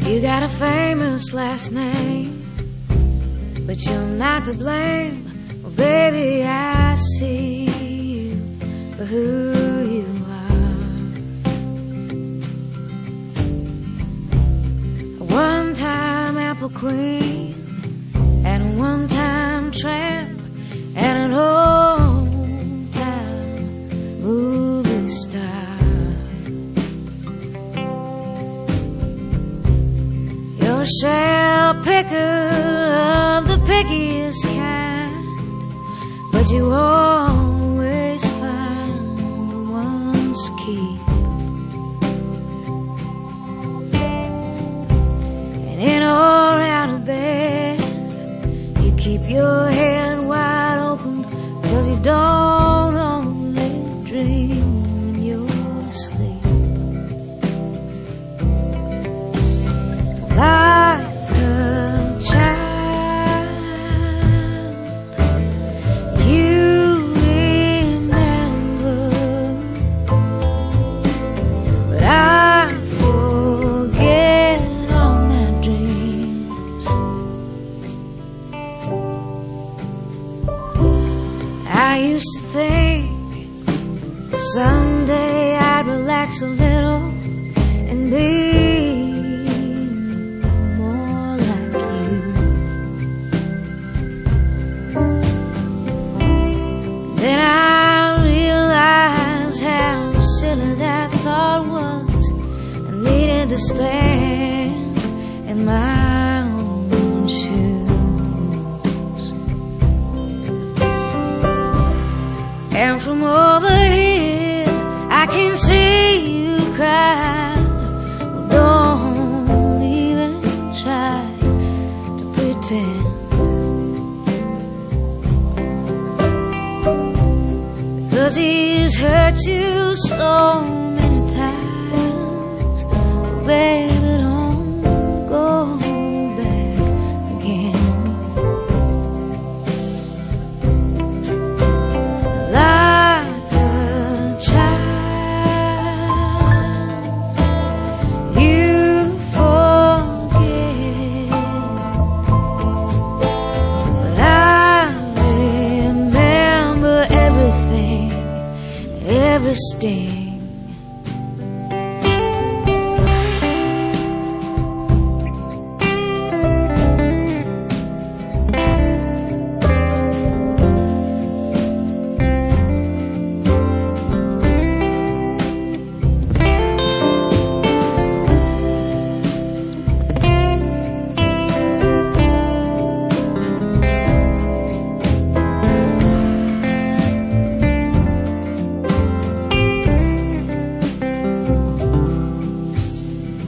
You got a famous last name, but you're not to blame. Well, baby, I see you for who you are. A one-time apple queen and a one-time tramp and an old-time movie star. You're a shell picker of the pickiest kind, but you always find the ones to keep. And in or out of bed, you keep your head wide open, 'cause you don't only dream when you're asleep. Like a child, you remember, but I forget all my dreams. I used to think that someday I'd relax a little and be more like you. Then I realized how silly that thought was. I needed to stand in my own shoes. And from over here I can see you cry. Well, don't even try to pretend, 'cause he's hurt you so many times. Baby, don't go back again. Like a child, you forget, but I remember everything, every sting.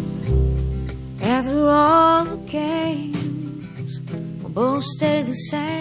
After all the games, we'll both stay the same.